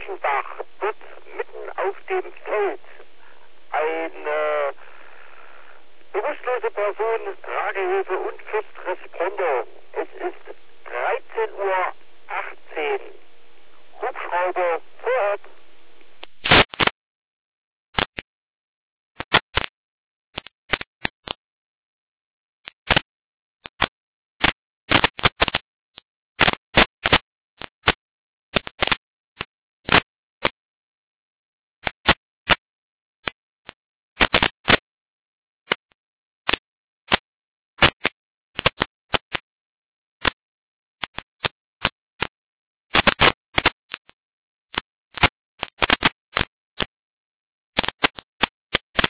Reichenbach, dort mitten auf dem Feld, eine bewusstlose Person, Tragehilfe und First Responder. Es ist 13:18 Uhr. Hubschrauber vor Ort.